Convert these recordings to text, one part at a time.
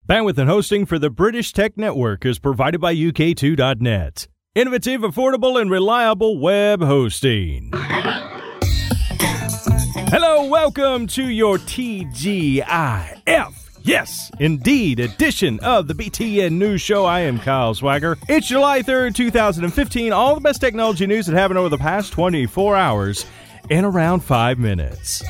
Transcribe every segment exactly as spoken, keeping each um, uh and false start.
Bandwidth and hosting for the British Tech Network is provided by U K two dot net. Innovative, affordable, and reliable web hosting. Hello, welcome to your T G I F. Yes, indeed, edition of the B T N News Show. I am Kyle Swagger. It's July third, twenty fifteen. All the best technology news that happened over the past twenty-four hours in around five minutes.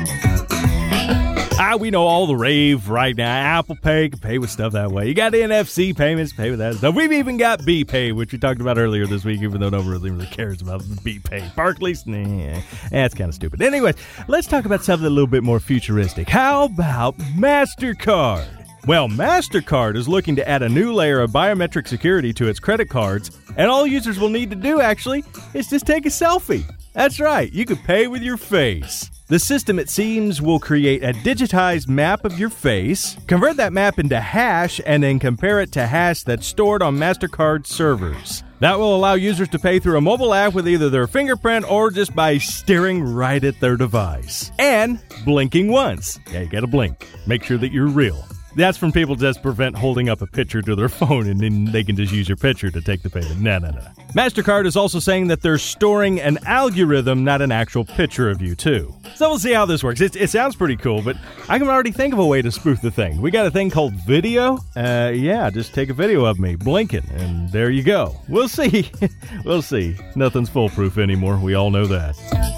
Ah, we know all the rave right now. Apple Pay, you can pay with stuff that way. You got N F C payments, pay with that stuff. We've even got B-Pay, which we talked about earlier this week, even though nobody really cares about B-Pay. Barclays, nah, that's kind of stupid. Anyways, let's talk about something a little bit more futuristic. How about MasterCard? Well, MasterCard is looking to add a new layer of biometric security to its credit cards, and all users will need to do, actually, is just take a selfie. That's right, you can pay with your face. The system, it seems, will create a digitized map of your face, convert that map into hash, and then compare it to hash that's stored on MasterCard servers. That will allow users to pay through a mobile app with either their fingerprint or just by staring right at their device. And blinking once. Yeah, you gotta blink. Make sure that you're real. That's from people just prevent holding up a picture to their phone and then they can just use your picture to take the payment. No, no, no. MasterCard is also saying that they're storing an algorithm, not an actual picture of you, too. So we'll see how this works. It, it sounds pretty cool, but I can already think of a way to spoof the thing. We got a thing called video. Uh, yeah, just take a video of me blinking, and there you go. We'll see. We'll see. Nothing's foolproof anymore. We all know that.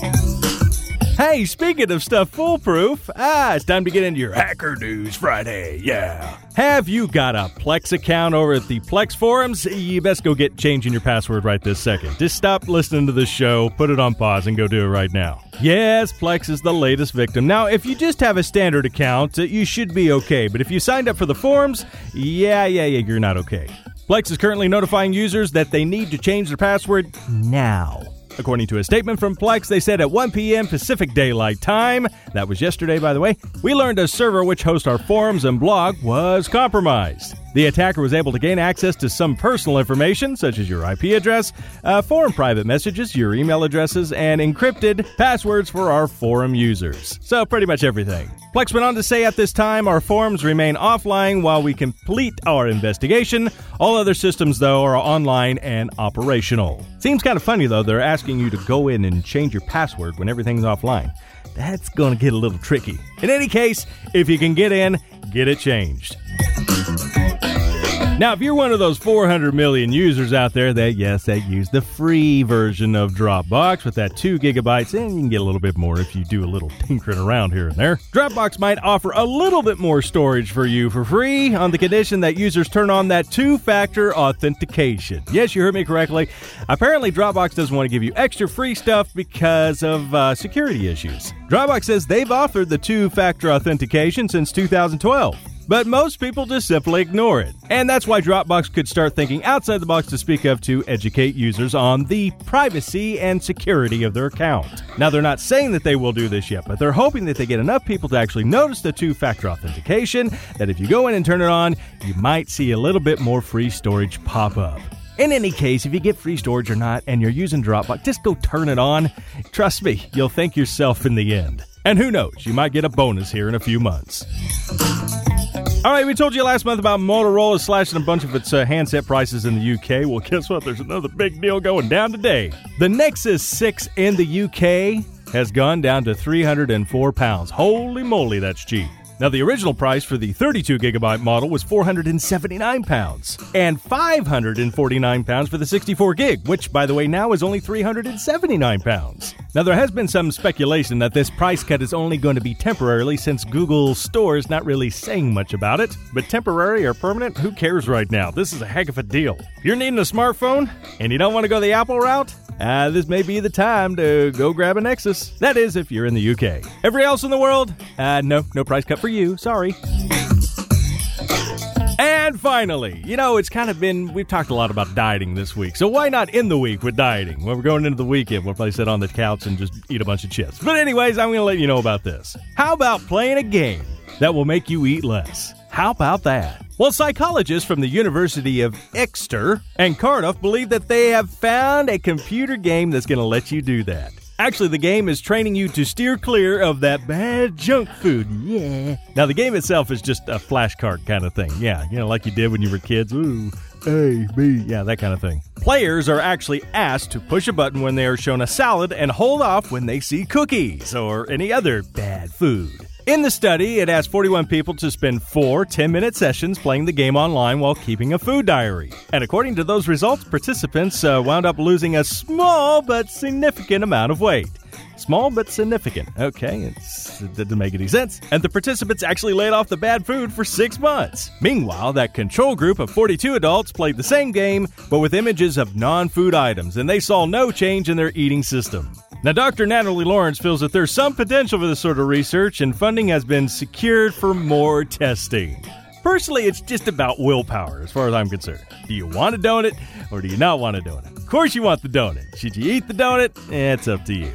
Hey, speaking of stuff foolproof, ah, it's time to get into your Hacker News Friday, yeah. Have you got a Plex account over at the Plex forums? You best go get changing your password right this second. Just stop listening to the show, put it on pause, and go do it right now. Yes, Plex is the latest victim. Now, if you just have a standard account, you should be okay, but if you signed up for the forums, yeah, yeah, yeah, you're not okay. Plex is currently notifying users that they need to change their password now. According to a statement from Plex, they said at one p.m. Pacific Daylight Time, that was yesterday, by the way, we learned a server which hosts our forums and blog was compromised. The attacker was able to gain access to some personal information, such as your I P address, uh, forum private messages, your email addresses, and encrypted passwords for our forum users. So pretty much everything. Plex went on to say at this time, our forums remain offline while we complete our investigation. All other systems, though, are online and operational. Seems kind of funny, though, they're asking you to go in and change your password when everything's offline. That's going to get a little tricky. In any case, if you can get in, get it changed. Now, if you're one of those four hundred million users out there that, yes, that use the free version of Dropbox with that two gigabytes, and you can get a little bit more if you do a little tinkering around here and there, Dropbox might offer a little bit more storage for you for free on the condition that users turn on that two-factor authentication. Yes, you heard me correctly. Apparently, Dropbox doesn't want to give you extra free stuff because of uh, security issues. Dropbox says they've offered the two-factor authentication since two thousand twelve. But most people just simply ignore it. And that's why Dropbox could start thinking outside the box to speak of to educate users on the privacy and security of their account. Now, they're not saying that they will do this yet, but they're hoping that they get enough people to actually notice the two-factor authentication, that if you go in and turn it on, you might see a little bit more free storage pop up. In any case, if you get free storage or not, and you're using Dropbox, just go turn it on. Trust me, you'll thank yourself in the end. And who knows, you might get a bonus here in a few months. All right, we told you last month about Motorola slashing a bunch of its uh, handset prices in the U K. Well, guess what? There's another big deal going down today. The Nexus six in the U K has gone down to three hundred four pounds. Holy moly, that's cheap. Now, the original price for the thirty-two gigabyte model was four hundred seventy-nine pounds and five hundred forty-nine pounds for the sixty-four gig, which, by the way, now is only three hundred seventy-nine pounds. Now, there has been some speculation that this price cut is only going to be temporarily since Google Store is not really saying much about it. But temporary or permanent, who cares right now? This is a heck of a deal. If you're needing a smartphone and you don't want to go the Apple route, Uh, this may be the time to go grab a Nexus. That is, if you're in the U K. Everybody else in the world? Uh, no, no price cut for you. Sorry. And finally, you know, it's kind of been, we've talked a lot about dieting this week, so why not end the week with dieting? When we're going into the weekend, we'll probably sit on the couch and just eat a bunch of chips. But anyways, I'm going to let you know about this. How about playing a game that will make you eat less? How about that? Well, psychologists from the University of Exeter and Cardiff believe that they have found a computer game that's going to let you do that. Actually, the game is training you to steer clear of that bad junk food. Yeah. Now, the game itself is just a flashcard kind of thing. Yeah, you know, like you did when you were kids. Ooh, A, B. Yeah, that kind of thing. Players are actually asked to push a button when they are shown a salad and hold off when they see cookies or any other bad food. In the study, it asked forty-one people to spend four ten-minute sessions playing the game online while keeping a food diary. And according to those results, participants uh, wound up losing a small but significant amount of weight. Small but significant. Okay, it's, it didn't make any sense. And the participants actually laid off the bad food for six months. Meanwhile, that control group of forty-two adults played the same game, but with images of non-food items, and they saw no change in their eating system. Now, Doctor Natalie Lawrence feels that there's some potential for this sort of research, and funding has been secured for more testing. Personally, it's just about willpower, as far as I'm concerned. Do you want a donut, or do you not want a donut? Of course you want the donut. Should you eat the donut? Eh, it's up to you.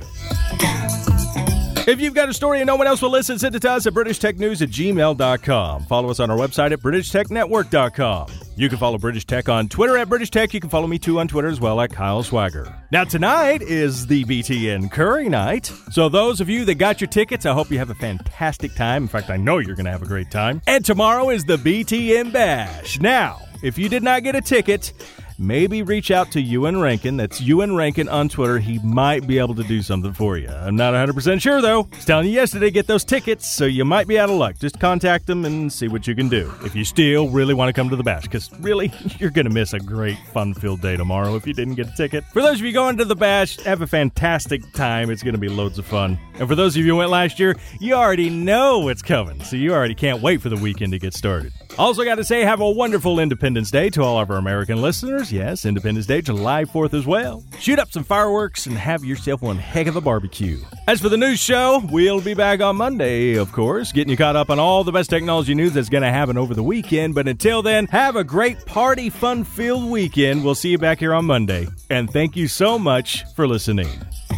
If you've got a story and no one else will listen, send it to us at british tech news at gmail dot com. Follow us on our website at british tech network dot com. You can follow British Tech on Twitter at British Tech. You can follow me, too, on Twitter as well at Kyle Swagger. Now, tonight is the B T N Curry Night. So those of you that got your tickets, I hope you have a fantastic time. In fact, I know you're going to have a great time. And tomorrow is the B T N Bash. Now, if you did not get a ticket, maybe reach out to Ewan Rankin. That's Ewan Rankin on Twitter. He might be able to do something for you. I'm not one hundred percent sure, though. I was telling you yesterday, get those tickets, so you might be out of luck. Just contact them and see what you can do. If you still really want to come to the Bash, because really, you're going to miss a great fun-filled day tomorrow if you didn't get a ticket. For those of you going to the Bash, have a fantastic time. It's going to be loads of fun. And for those of you who went last year, you already know what's coming, so you already can't wait for the weekend to get started. Also got to say, have a wonderful Independence Day to all of our American listeners. Yes, Independence Day, July fourth as well. Shoot up some fireworks and have yourself one heck of a barbecue. As for the news show, we'll be back on Monday, of course, getting you caught up on all the best technology news that's going to happen over the weekend. But until then, have a great party, fun-filled weekend. We'll see you back here on Monday. And thank you so much for listening.